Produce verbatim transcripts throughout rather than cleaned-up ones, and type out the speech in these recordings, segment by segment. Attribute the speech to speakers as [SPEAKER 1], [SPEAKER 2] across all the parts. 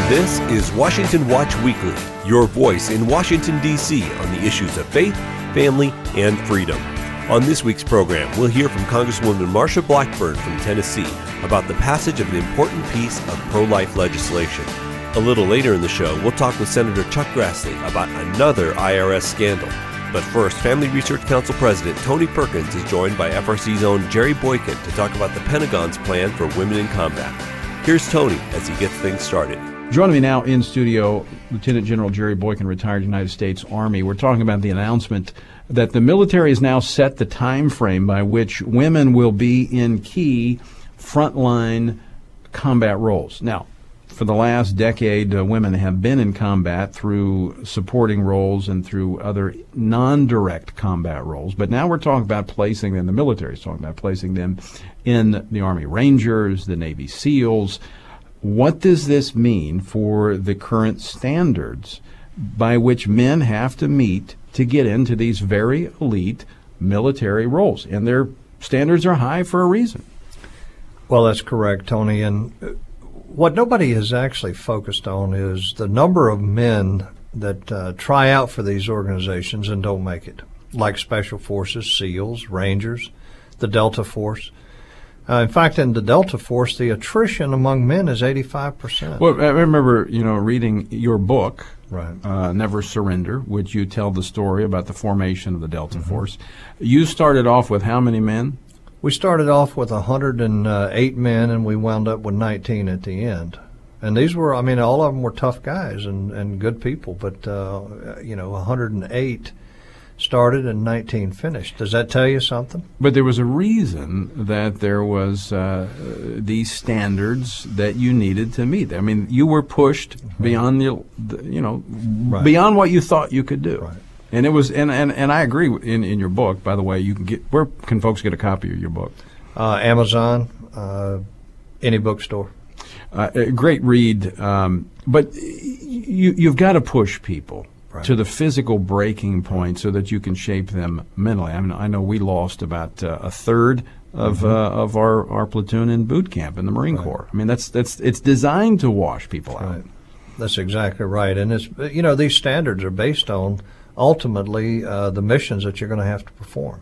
[SPEAKER 1] This is Washington Watch Weekly, your voice in Washington, D C on the issues of faith, family, and freedom. On this week's program, we'll hear from Congresswoman Marsha Blackburn from Tennessee about the passage of an important piece of pro-life legislation. A little later in the show, we'll talk with Senator Chuck Grassley about another I R S scandal. But first, Family Research Council President Tony Perkins is joined by F R C's own Jerry Boykin to talk about the Pentagon's plan for women in combat. Here's Tony as he gets things started.
[SPEAKER 2] Joining me now in studio, Lieutenant General Jerry Boykin, retired United States Army. We're talking about the announcement that the military has now set the time frame by which women will be in key frontline combat roles. Now, for the last decade, uh, women have been in combat through supporting roles and through other non-direct combat roles. But now we're talking about placing them, the military is talking about placing them in the Army Rangers, the Navy SEALs. What does this mean for the current standards by which men have to meet to get into these very elite military roles? And their standards are high for a reason.
[SPEAKER 3] Well, that's correct, Tony. And what nobody has actually focused on is the number of men that uh, try out for these organizations and don't make it, like Special Forces, SEALs, Rangers, the Delta Force. Uh, in fact, in the Delta Force, the attrition among men is eighty-five percent.
[SPEAKER 2] Well, I remember, you know, reading your book,
[SPEAKER 3] right.
[SPEAKER 2] uh, Never Surrender, which you tell the story about the formation of the Delta mm-hmm. Force. You started off with how many men?
[SPEAKER 3] We started off with one hundred eight men, and we wound up with nineteen at the end. And these were, I mean, all of them were tough guys and, and good people, but, uh, you know, one hundred eight started and nineteen finished. Does that tell you something?
[SPEAKER 2] But there was a reason that there was uh, these standards that you needed to meet. I mean, you were pushed mm-hmm. beyond the, the, you know, right. beyond what you thought you could do.
[SPEAKER 3] Right.
[SPEAKER 2] And it was, and, and, and I agree in, in your book, by the way. You can get, where can folks get a copy of your book?
[SPEAKER 3] Uh, Amazon, uh, any bookstore.
[SPEAKER 2] Uh, a great read, um, but you, you've got to push people. Right. To the physical breaking point so that you can shape them mentally. I mean, I know we lost about uh, a third of mm-hmm. uh, of our, our platoon in boot camp in the Marine right. Corps. I mean, that's that's it's designed to wash people
[SPEAKER 3] that's
[SPEAKER 2] out.
[SPEAKER 3] Right. That's exactly right. And it's, you know, these standards are based on ultimately uh, the missions that you're going to have to perform.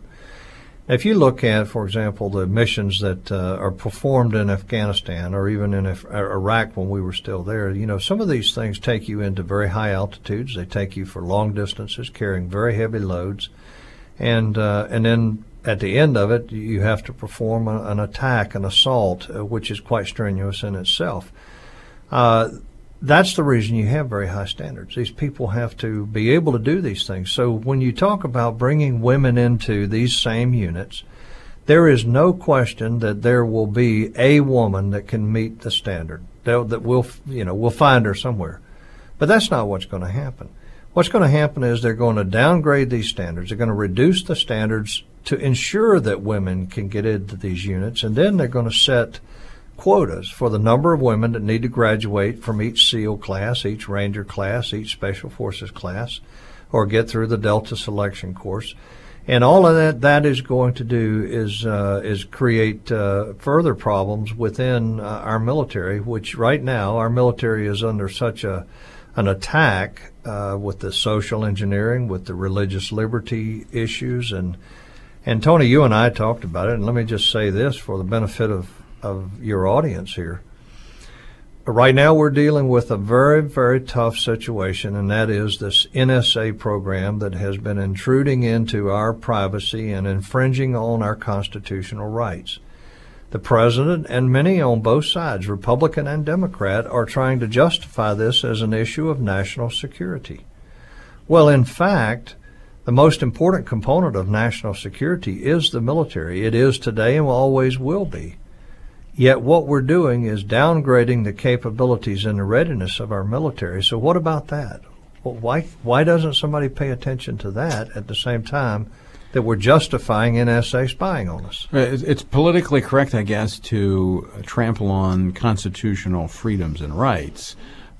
[SPEAKER 3] If you look at, for example, the missions that uh, are performed in Afghanistan or even in Af- Iraq when we were still there, you know, some of these things take you into very high altitudes. They take you for long distances, carrying very heavy loads. And uh, and then at the end of it, you have to perform a, an attack, an assault, uh, which is quite strenuous in itself. Uh, That's the reason you have very high standards. These people have to be able to do these things. So when you talk about bringing women into these same units, there is no question that there will be a woman that can meet the standard. They'll, that we'll, you know, we'll find her somewhere. But that's not what's going to happen. What's going to happen is they're going to downgrade these standards. They're going to reduce the standards to ensure that women can get into these units, and then they're going to set quotas for the number of women that need to graduate from each SEAL class, each Ranger class, each Special Forces class, or get through the Delta selection course. And all of that that is going to do is uh, is create uh, further problems within uh, our military, which right now our military is under such a an attack uh, with the social engineering, with the religious liberty issues. And, and Tony, you and I talked about it, and let me just say this for the benefit of of your audience here. Right now we're dealing with a very, very tough situation, and that is this N S A program that has been intruding into our privacy and infringing on our constitutional rights. The president and many on both sides, Republican and Democrat, are trying to justify this as an issue of national security. Well, in fact, the most important component of national security is the military. It is today and always will be. Yet what we're doing is downgrading the capabilities and the readiness of our military. So what about that? Well, why why doesn't somebody pay attention to that at the same time that we're justifying N S A spying on us?
[SPEAKER 2] It's politically correct, I guess, to trample on constitutional freedoms and rights,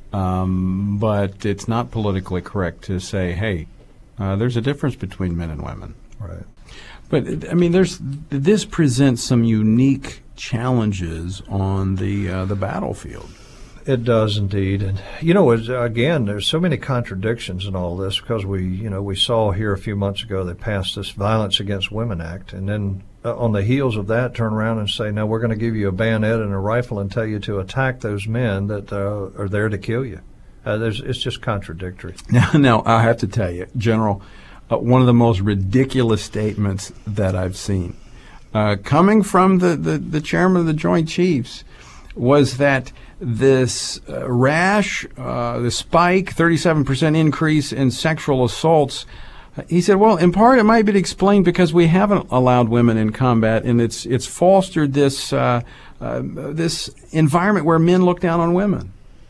[SPEAKER 2] um, but it's not politically correct to say, hey, uh, there's a difference between men and women.
[SPEAKER 3] Right.
[SPEAKER 2] But, I mean, there's this presents some unique challenges on the uh, the battlefield.
[SPEAKER 3] It does indeed. And, you know, it's, again, there's so many contradictions in all this because we, you know, we saw here a few months ago they passed this Violence Against Women Act. And then uh, on the heels of that, turn around and say, now we're going to give you a bayonet and a rifle and tell you to attack those men that uh, are there to kill you. Uh, there's, it's just contradictory.
[SPEAKER 2] Now, now, I have to tell you, General, uh, one of the most ridiculous statements that I've seen, uh, coming from the, the, the chairman of the Joint Chiefs, was that this uh, rash, uh, the spike, thirty-seven percent increase in sexual assaults, uh, he said, well, in part it might be explained because we haven't allowed women in combat, and it's it's fostered this uh, uh, this environment where men look down on women.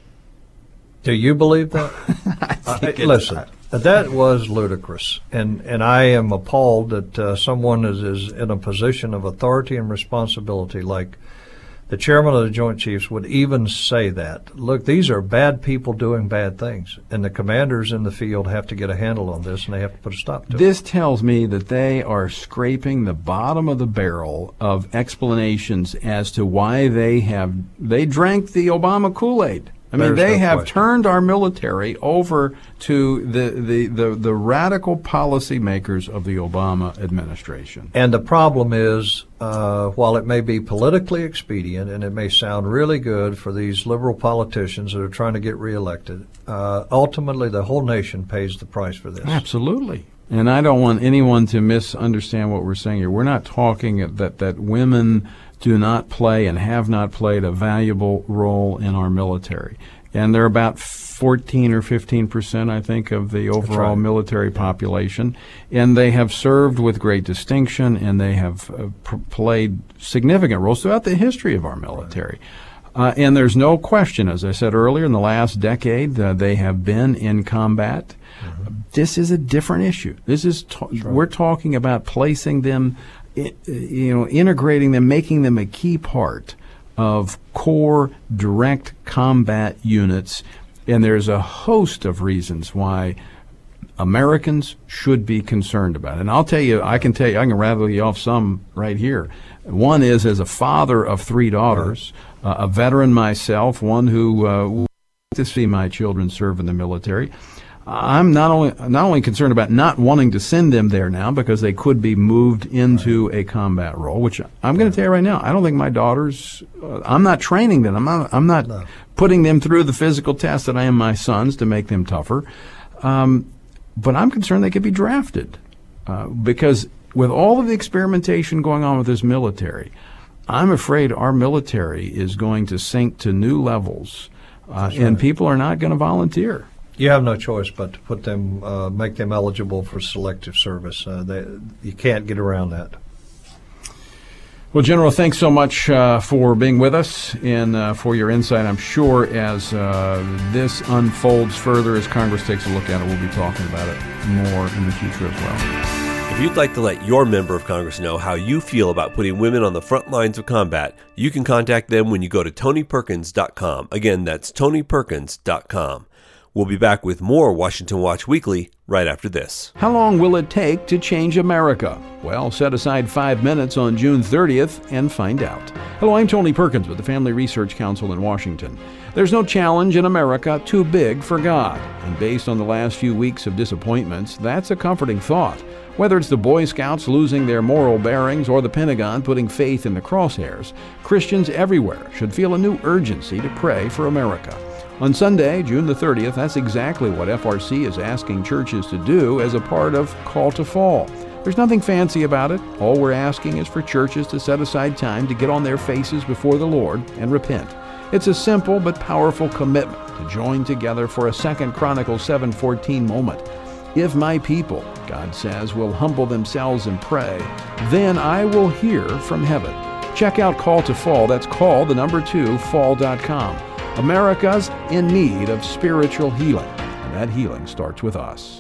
[SPEAKER 3] Do you believe that?
[SPEAKER 2] I think
[SPEAKER 3] uh, listen, not. That was ludicrous, and and I am appalled that uh, someone is, is in a position of authority and responsibility like the chairman of the Joint Chiefs would even say that. Look, these are bad people doing bad things, and the commanders in the field have to get a handle on this, and they have to put a stop to it.
[SPEAKER 2] This tells me that they are scraping the bottom of the barrel of explanations as to why they have they drank the Obama Kool-Aid. I mean,
[SPEAKER 3] There's
[SPEAKER 2] they
[SPEAKER 3] no
[SPEAKER 2] have
[SPEAKER 3] question.
[SPEAKER 2] turned our military over to the, the, the, the radical policymakers of the Obama administration.
[SPEAKER 3] And the problem is, uh, while it may be politically expedient and it may sound really good for these liberal politicians that are trying to get reelected, uh, ultimately the whole nation pays the price for this.
[SPEAKER 2] Absolutely. And I don't want anyone to misunderstand what we're saying here. We're not talking that, that women do not play and have not played a valuable role in our military. And they're about fourteen or fifteen percent, I think, of the overall
[SPEAKER 3] right.
[SPEAKER 2] military population. And they have served with great distinction, and they have uh, pr- played significant roles throughout the history of our military. Right. Uh, and there's no question, as I said earlier, in the last decade, uh, they have been in combat. Mm-hmm. This is a different issue. This is ta- right. We're talking about placing them, you know, integrating them, making them a key part of core direct combat units. And there's a host of reasons why Americans should be concerned about it. And I'll tell you, I can tell you, I can rattle you off some right here. One is, as a father of three daughters, uh, a veteran myself, one who uh, wanted to see my children serve in the military, I'm not only not only concerned about not wanting to send them there now because they could be moved into a combat role, which I'm going to tell you right now, I don't think my daughters, uh, I'm not training them. I'm not, I'm not no. putting them through the physical test that I am my sons to make them tougher. Um, but I'm concerned they could be drafted uh, because with all of the experimentation going on with this military, I'm afraid our military is going to sink to new levels, uh, and right. people are not going to volunteer.
[SPEAKER 3] You have no choice but to put them, uh, make them eligible for selective service. Uh, they, you can't get around that.
[SPEAKER 2] Well, General, thanks so much uh, for being with us and uh, for your insight. I'm sure as uh, this unfolds further, as Congress takes a look at it, we'll be talking about it more in the future as well.
[SPEAKER 1] If you'd like to let your member of Congress know how you feel about putting women on the front lines of combat, you can contact them when you go to Tony Perkins dot com. Again, that's Tony Perkins dot com. We'll be back with more Washington Watch Weekly right after this.
[SPEAKER 2] How long will it take to change America? Well, set aside five minutes on June thirtieth and find out. Hello, I'm Tony Perkins with the Family Research Council in Washington. There's no challenge in America too big for God. And based on the last few weeks of disappointments, that's a comforting thought. Whether it's the Boy Scouts losing their moral bearings or the Pentagon putting faith in the crosshairs, Christians everywhere should feel a new urgency to pray for America. On Sunday, June the thirtieth, that's exactly what F R C is asking churches to do as a part of Call to Fall. There's nothing fancy about it. All we're asking is for churches to set aside time to get on their faces before the Lord and repent. It's a simple but powerful commitment to join together for a Second Chronicles seven fourteen moment. If my people, God says, will humble themselves and pray, then I will hear from heaven. Check out Call to Fall. That's call, the number two, fall dot com. America's in need of spiritual healing, and that healing starts with us.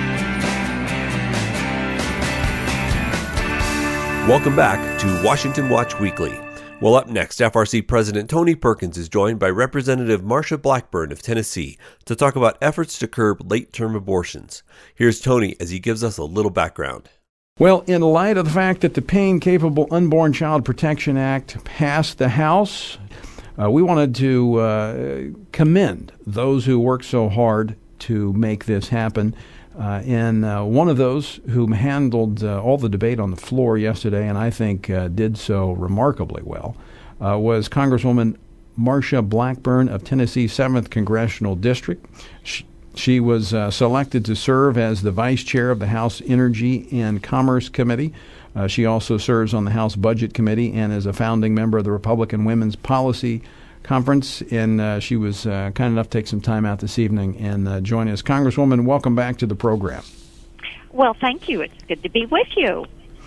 [SPEAKER 1] Welcome back to Washington Watch Weekly. Well, up next, F R C President Tony Perkins is joined by Representative Marsha Blackburn of Tennessee to talk about efforts to curb late-term abortions. Here's Tony as he gives us a little background.
[SPEAKER 2] Well, in light of the fact that the Pain Capable Unborn Child Protection Act passed the House, Uh, we wanted to uh, commend those who worked so hard to make this happen. Uh, and uh, one of those who handled uh, all the debate on the floor yesterday, and I think uh, did so remarkably well, uh, was Congresswoman Marsha Blackburn of Tennessee's seventh Congressional District. She, she was uh, selected to serve as the vice chair of the House Energy and Commerce Committee. Uh, she also serves on the House Budget Committee and is a founding member of the Republican Women's Policy Conference, and uh, she was uh, kind enough to take some time out this evening and uh, join us. Congresswoman, welcome back to the program.
[SPEAKER 4] Well, thank you. It's good to be with you.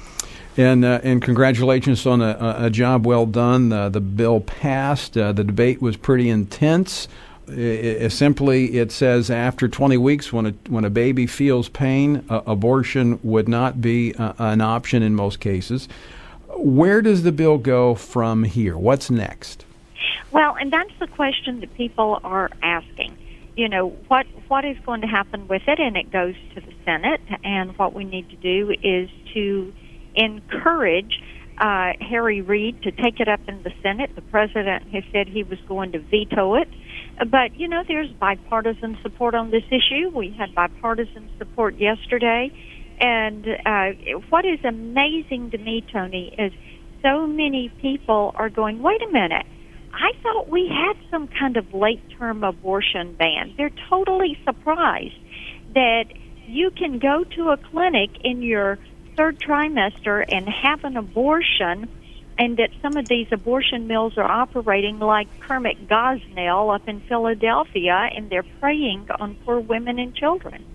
[SPEAKER 2] And uh, and congratulations on a, a job well done. Uh, the bill passed. Uh, the debate was pretty intense. It, it, simply, it says after twenty weeks, when a when a baby feels pain, uh, abortion would not be uh, an option in most cases. Where does the bill go from here? What's next?
[SPEAKER 4] Well, and that's the question that people are asking. You know, what what is going to happen with it? And it goes to the Senate. And what we need to do is to encourage uh, Harry Reid to take it up in the Senate. The president has said he was going to veto it. But, you know, there's bipartisan support on this issue. We had bipartisan support yesterday. And uh, what is amazing to me, Tony, is so many people are going, wait a minute, I thought we had some kind of late-term abortion ban. They're totally surprised that you can go to a clinic in your third trimester and have an abortion, and that some of these abortion mills are operating like Kermit Gosnell up in Philadelphia, and they're preying on poor women and children.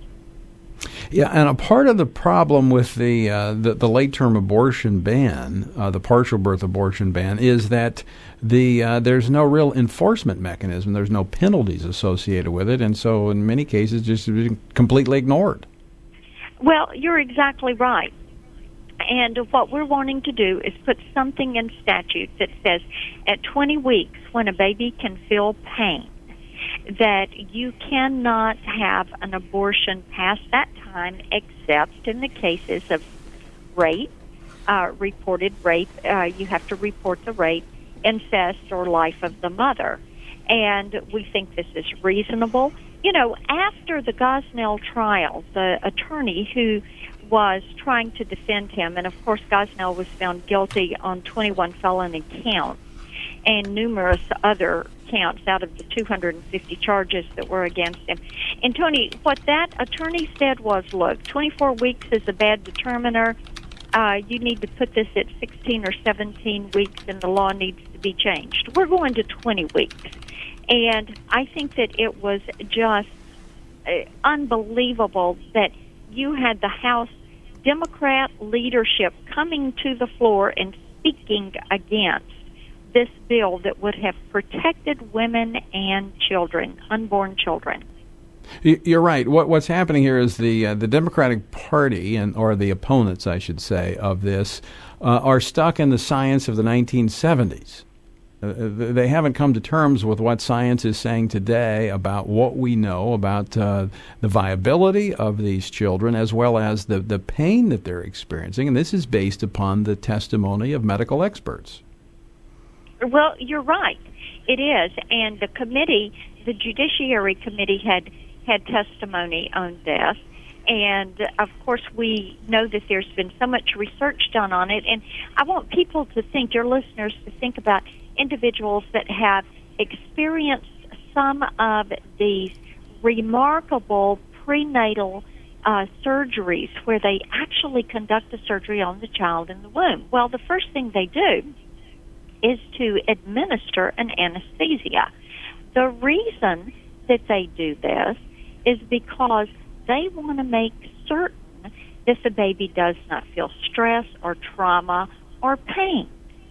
[SPEAKER 2] Yeah, and a part of the problem with the uh, the, the late-term abortion ban, uh, the partial birth abortion ban, is that the uh, there's no real enforcement mechanism. There's no penalties associated with it, and so in many cases, just completely ignored.
[SPEAKER 4] Well, you're exactly right. And what we're wanting to do is put something in statute that says at twenty weeks, when a baby can feel pain, that you cannot have an abortion past that time except in the cases of rape, uh, reported rape. Uh, you have to report the rape, incest, or life of the mother. And we think this is reasonable. You know, after the Gosnell trial, the attorney who was trying to defend him, and of course Gosnell was found guilty on twenty-one felony counts and numerous other counts out of the two hundred fifty charges that were against him. And Tony, what that attorney said was, look, twenty-four weeks is a bad determiner. Uh, you need to put this at sixteen or seventeen weeks, and the law needs to be changed. We're going to twenty weeks. And I think that it was just uh, unbelievable that you had the House Democrat leadership coming to the floor and speaking against this bill that would have protected women and children, unborn children.
[SPEAKER 2] You're right. What, what's happening here is the uh, the Democratic Party, and or the opponents, I should say, of this, uh, are stuck in the science of the nineteen seventies. Uh, they haven't come to terms with what science is saying today about what we know about uh, the viability of these children, as well as the, the pain that they're experiencing. And this is based upon the testimony of medical experts.
[SPEAKER 4] Well, you're right. It is. And the committee, the Judiciary Committee, had had testimony on this. And, of course, we know that there's been so much research done on it. And I want people to think, your listeners, to think about individuals that have experienced some of these remarkable prenatal uh, surgeries where they actually conduct the surgery on the child in the womb. Well, the first thing they do is to administer an anesthesia. The reason that they do this is because they want to make certain that the baby does not feel stress or trauma or pain.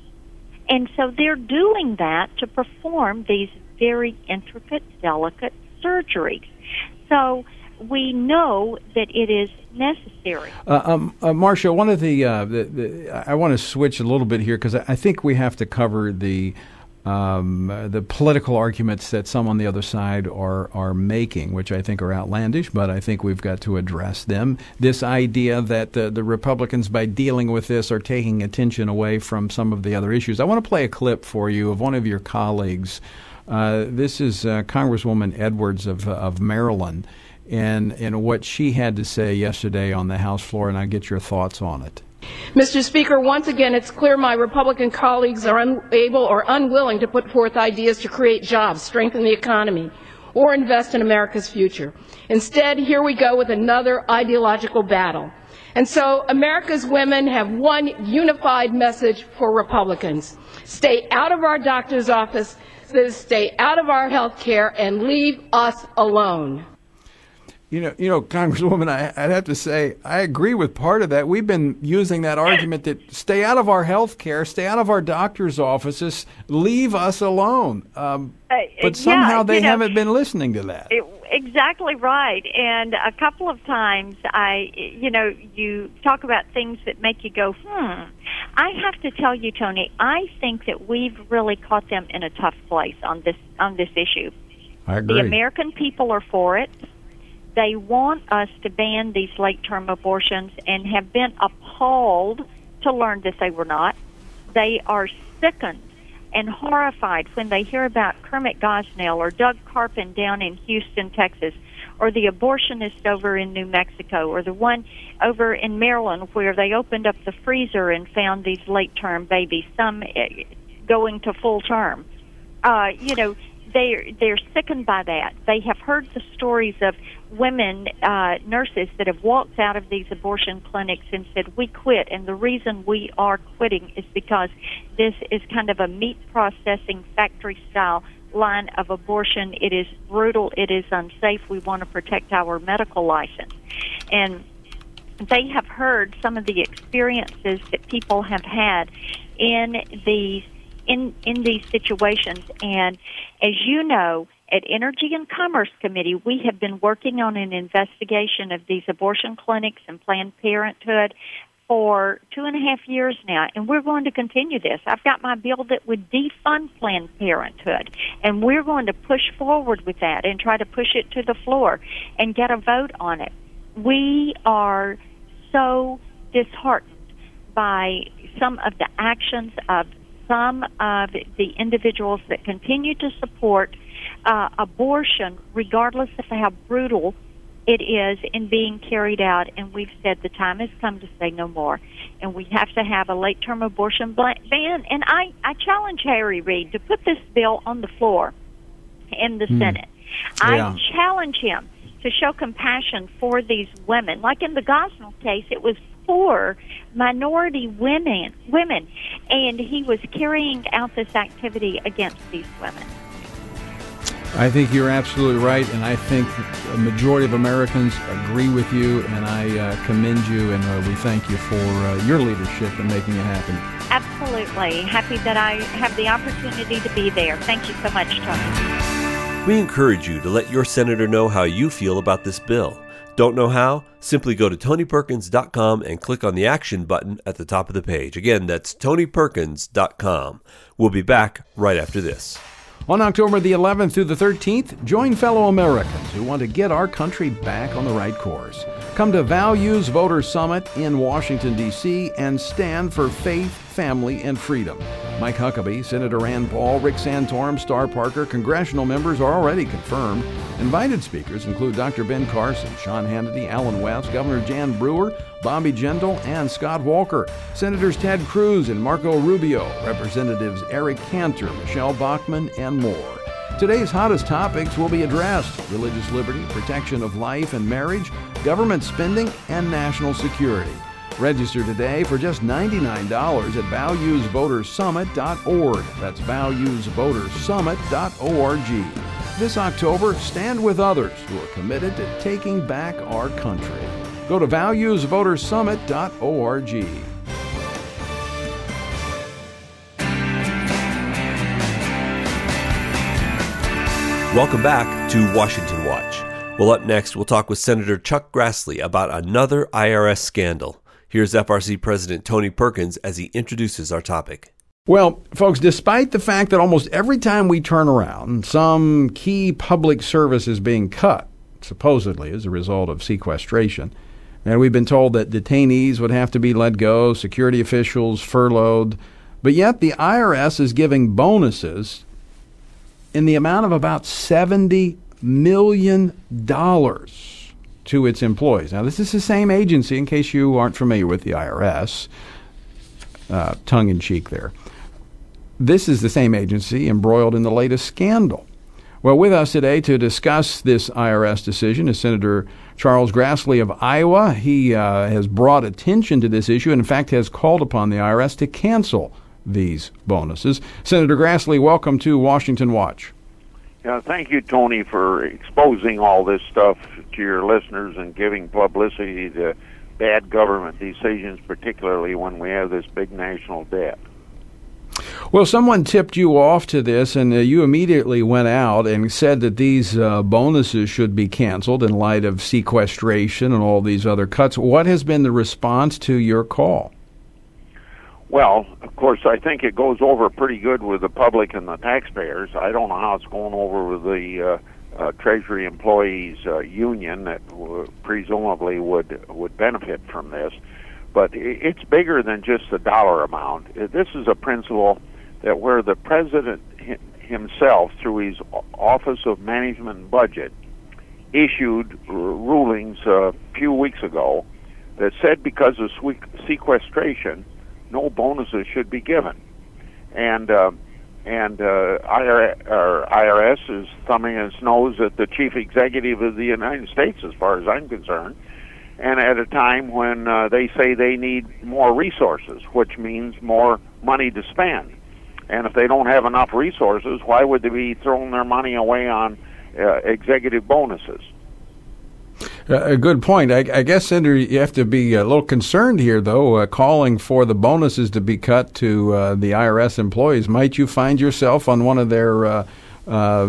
[SPEAKER 4] And so they're doing that to perform these very intricate, delicate surgeries. So we know that it is necessary.
[SPEAKER 2] Uh, um, uh, Marsha, one of the, uh, the, the I want to switch a little bit here because I, I think we have to cover the um, uh, the political arguments that some on the other side are are making, which I think are outlandish, but I think we've got to address them. This idea that the, the Republicans, by dealing with this, are taking attention away from some of the other issues. I want to play a clip for you of one of your colleagues. Uh, this is uh, Congresswoman Edwards of of Maryland, and and what she had to say yesterday on the House floor, and I get your thoughts on it.
[SPEAKER 5] Mister Speaker, once again, it's clear my Republican colleagues are unable or unwilling to put forth ideas to create jobs, strengthen the economy, or invest in America's future. Instead, here we go with another ideological battle. And so America's women have one unified message for Republicans. Stay out of our doctor's office, stay out of our health care, and leave us alone.
[SPEAKER 2] You know, you know, Congresswoman, I, I'd have to say I agree with part of that. We've been using that argument that stay out of our health care, stay out of our doctor's offices, leave us alone. Um,
[SPEAKER 4] uh,
[SPEAKER 2] but somehow
[SPEAKER 4] yeah,
[SPEAKER 2] they
[SPEAKER 4] know,
[SPEAKER 2] haven't been listening to that.
[SPEAKER 4] It, exactly right. And a couple of times, I, you know, you talk about things that make you go, hmm. I have to tell you, Tony, I think that we've really caught them in a tough place on this on this issue.
[SPEAKER 2] I agree.
[SPEAKER 4] The American people are for it. They want us to ban these late-term abortions and have been appalled to learn that they were not. They are sickened and horrified when they hear about Kermit Gosnell or Doug Carpin down in Houston, Texas, or the abortionist over in New Mexico, or the one over in Maryland where they opened up the freezer and found these late-term babies, some going to full term. Uh, you know, They're, they're sickened by that. They have heard the stories of women, uh, nurses, that have walked out of these abortion clinics and said, we quit, and the reason we are quitting is because this is kind of a meat processing factory-style line of abortion. It is brutal. It is unsafe. We want to protect our medical license. And they have heard some of the experiences that people have had in these In, in these situations. And as you know, at Energy and Commerce Committee, we have been working on an investigation of these abortion clinics and Planned Parenthood for two and a half years now, and we're going to continue this. I've got my bill that would defund Planned Parenthood, and we're going to push forward with that and try to push it to the floor and get a vote on it. We are so disheartened by some of the actions of some of the individuals that continue to support uh, abortion, regardless of how brutal it is in being carried out. And we've said the time has come to say no more. And we have to have a late-term abortion ban. And I, I challenge Harry Reid to put this bill on the floor in the mm. Senate.
[SPEAKER 2] Yeah.
[SPEAKER 4] I challenge him to show compassion for these women. Like in the Gosnell case, it was for minority women, women, and he was carrying out this activity against these women.
[SPEAKER 2] I think you're absolutely right, and I think a majority of Americans agree with you, and I uh, commend you, and uh, we thank you for uh, your leadership in making it happen.
[SPEAKER 4] Absolutely. Happy that I have the opportunity to be there. Thank you so much, Tony.
[SPEAKER 1] We encourage you to let your senator know how you feel about this bill. Don't know how? Simply go to tony perkins dot com and click on the action button at the top of the page. Again, that's tony perkins dot com. We'll be back right after this.
[SPEAKER 2] On October the eleventh through the thirteenth, join fellow Americans who want to get our country back on the right course. Come to Values Voter Summit in Washington, D C and stand for faith, family, and freedom. Mike Huckabee, Senator Rand Paul, Rick Santorum, Star Parker, congressional members are already confirmed. Invited speakers include Doctor Ben Carson, Sean Hannity, Alan West, Governor Jan Brewer, Bobby Jindal, and Scott Walker, Senators Ted Cruz and Marco Rubio, Representatives Eric Cantor, Michelle Bachmann, and more. Today's hottest topics will be addressed: religious liberty, protection of life and marriage, government spending, and national security. Register today for just ninety-nine dollars at values voter summit dot org. That's values voter summit dot org. This October, stand with others who are committed to taking back our country. Go to values voter summit dot org.
[SPEAKER 1] Welcome back to Washington Watch. Well, up next, we'll talk with Senator Chuck Grassley about another I R S scandal. Here's F R C President Tony Perkins as he introduces our topic.
[SPEAKER 2] Well, folks, despite the fact that almost every time we turn around, some key public service is being cut, supposedly as a result of sequestration, and we've been told that detainees would have to be let go, security officials furloughed, but yet the I R S is giving bonuses in the amount of about seventy million dollars to its employees. Now, this is the same agency, in case you aren't familiar with the I R S, uh, tongue-in-cheek there. This is the same agency embroiled in the latest scandal. Well, with us today to discuss this I R S decision is Senator Charles Grassley of Iowa. He uh, has brought attention to this issue and, in fact, has called upon the I R S to cancel these bonuses. Senator Grassley, welcome to Washington Watch.
[SPEAKER 6] Yeah, thank you, Tony, for exposing all this stuff to your listeners and giving publicity to bad government decisions, particularly when we have this big national debt.
[SPEAKER 2] Well, someone tipped you off to this, and uh, you immediately went out and said that these uh, bonuses should be canceled in light of sequestration and all these other cuts. What has been the response to your call?
[SPEAKER 6] Well, of course, I think it goes over pretty good with the public and the taxpayers. I don't know how it's going over with the uh, uh, Treasury Employees uh, Union that w- presumably would would benefit from this. But it's bigger than just the dollar amount. This is a principle that where the president himself, through his Office of Management and Budget, issued rulings a few weeks ago that said because of sequestration, no bonuses should be given. And uh, and uh, I R S is thumbing its nose at the chief executive of the United States, as far as I'm concerned, and at a time when uh, they say they need more resources, which means more money to spend. And if they don't have enough resources, why would they be throwing their money away on uh, executive bonuses?
[SPEAKER 2] Uh, a good point. I, I guess, Senator, you have to be a little concerned here, though, uh, calling for the bonuses to be cut to uh, the I R S employees. Might you find yourself on one of their uh, uh,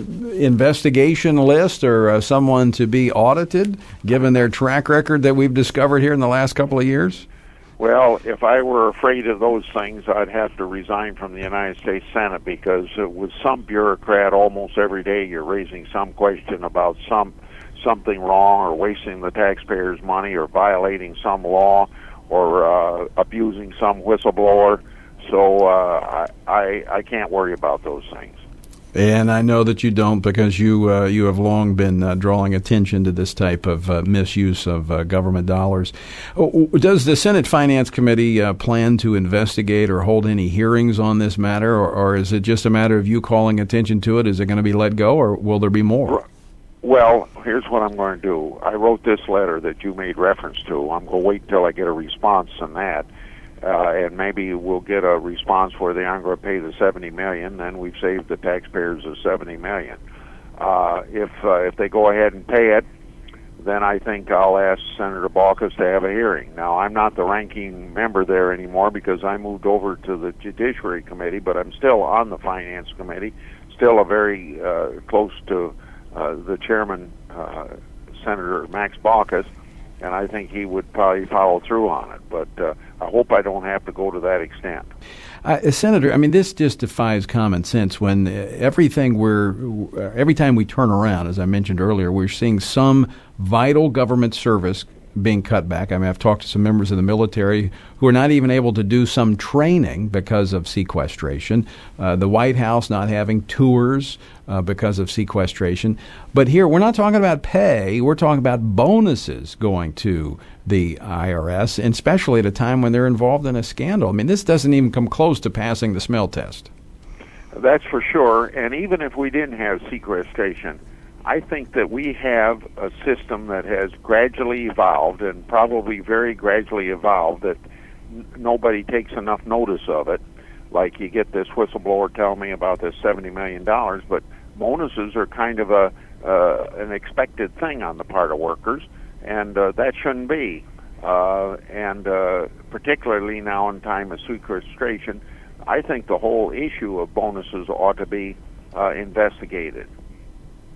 [SPEAKER 2] investigation list or uh, someone to be audited, given their track record that we've discovered here in the last couple of years?
[SPEAKER 6] Well, if I were afraid of those things, I'd have to resign from the United States Senate, because uh, with some bureaucrat almost every day you're raising some question about some something wrong or wasting the taxpayers' money or violating some law or uh, abusing some whistleblower. So uh, I, I I can't worry about those things.
[SPEAKER 2] And I know that you don't, because you uh, you have long been uh, drawing attention to this type of uh, misuse of uh, government dollars. Does the Senate Finance Committee uh, plan to investigate or hold any hearings on this matter, or, or is it just a matter of you calling attention to it? Is it going to be let go, or will there be more?
[SPEAKER 6] Well, here's what I'm going to do. I wrote this letter that you made reference to. I'm going to wait till I get a response on that. Uh, and maybe we'll get a response where they aren't going to pay the seventy million dollars, then we've saved the taxpayers the seventy million dollars. Uh, if uh, if they go ahead and pay it, then I think I'll ask Senator Baucus to have a hearing. Now, I'm not the ranking member there anymore because I moved over to the Judiciary Committee, but I'm still on the Finance Committee, still a very uh, close to uh, the chairman, uh, Senator Max Baucus, and I think he would probably follow through on it. But uh, I hope I don't have to go to that extent.
[SPEAKER 2] Uh, Senator, I mean, this just defies common sense when everything we're, every time we turn around, as I mentioned earlier, we're seeing some vital government service being cut back. I mean, I've talked to some members of the military who are not even able to do some training because of sequestration. Uh, the White House not having tours uh, because of sequestration. But here, we're not talking about pay. We're talking about bonuses going to the I R S, and especially at a time when they're involved in a scandal. I mean, this doesn't even come close to passing the smell test.
[SPEAKER 6] That's for sure. And even if we didn't have sequestration, I think that we have a system that has gradually evolved, and probably very gradually evolved, that n- nobody takes enough notice of it. Like, you get this whistleblower telling me about this seventy million dollars, but bonuses are kind of a uh, an expected thing on the part of workers, and uh, that shouldn't be. Uh, and uh, particularly now in time of sequestration, I think the whole issue of bonuses ought to be uh, investigated.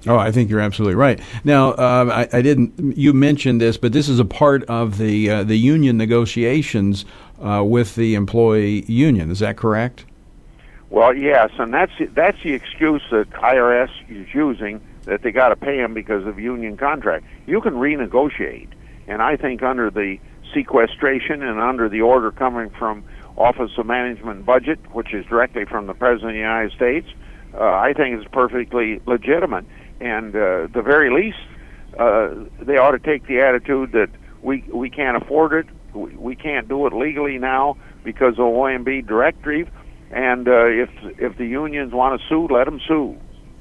[SPEAKER 2] Oh, I think you're absolutely right. Now, uh, I, I didn't. You mentioned this, but this is a part of the uh, the union negotiations uh, with the employee union. Is that correct?
[SPEAKER 6] Well, yes, and that's that's the excuse that I R S is using, that they got to pay them because of union contract. You can renegotiate, and I think under the sequestration and under the order coming from Office of Management and Budget, which is directly from the President of the United States, uh, I think it's perfectly legitimate. And uh, at the very least, uh, they ought to take the attitude that we we can't afford it, we, we can't do it legally now because of O M B directive, and uh, if if the unions want to sue, let them sue.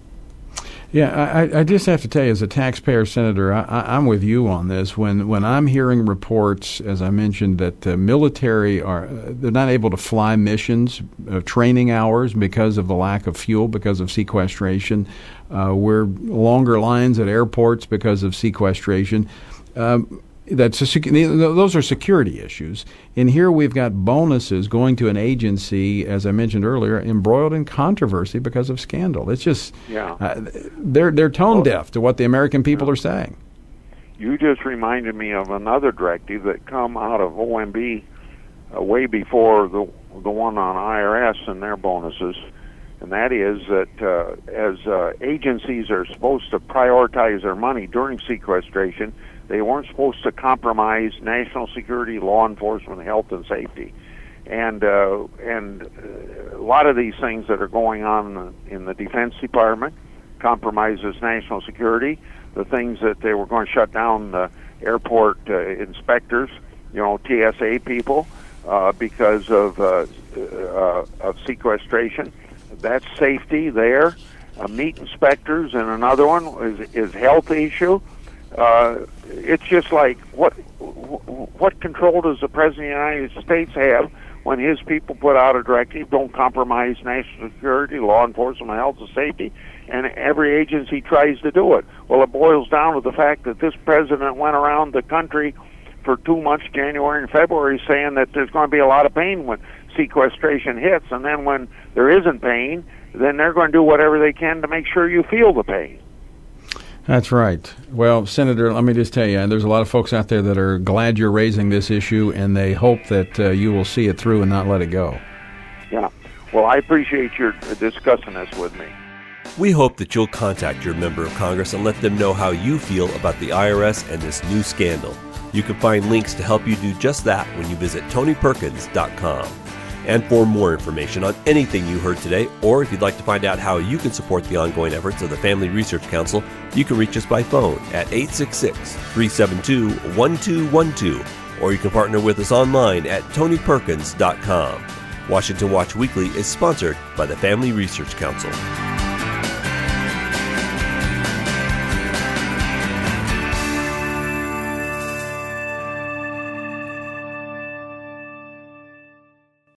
[SPEAKER 2] Yeah, I, I just have to tell you, as a taxpayer senator, I, I'm with you on this. When when I'm hearing reports, as I mentioned, that the military are they're not able to fly missions, uh, training hours because of the lack of fuel, because of sequestration. Uh, we're longer lines at airports because of sequestration. Um, That's a, those are security issues. And here we've got bonuses going to an agency, as I mentioned earlier, embroiled in controversy because of scandal. It's just,
[SPEAKER 6] yeah.
[SPEAKER 2] uh, they're they're tone well, deaf to what the American people yeah. are saying.
[SPEAKER 6] You just reminded me of another directive that come out of O M B uh, way before the the one on I R S and their bonuses, and that is that uh, as uh, agencies are supposed to prioritize their money during sequestration, they weren't supposed to compromise national security, law enforcement, health, and safety. And uh, and uh, a lot of these things that are going on in the Defense Department compromises national security. The things that they were going to shut down the airport uh, inspectors, you know, T S A people, uh, because of uh, uh, of sequestration. That's safety there. Uh, meat inspectors, and another one is, is health issue. Uh, it's just like, what what control does the President of the United States have when his people put out a directive, don't compromise national security, law enforcement, health, and safety, and every agency tries to do it? Well, it boils down to the fact that this president went around the country for two months, January and February, saying that there's going to be a lot of pain when sequestration hits, and then when there isn't pain, then they're going to do whatever they can to make sure you feel the pain.
[SPEAKER 2] That's right. Well, Senator, let me just tell you, there's a lot of folks out there that are glad you're raising this issue, and they hope that uh, you will see it through and not let it go.
[SPEAKER 6] Yeah. Well, I appreciate your discussing this with me.
[SPEAKER 1] We hope that you'll contact your member of Congress and let them know how you feel about the I R S and this new scandal. You can find links to help you do just that when you visit Tony Perkins dot com. And for more information on anything you heard today, or if you'd like to find out how you can support the ongoing efforts of the Family Research Council, you can reach us by phone at eight six six, three seven two, one two one two, or you can partner with us online at Tony Perkins dot com. Washington Watch Weekly is sponsored by the Family Research Council.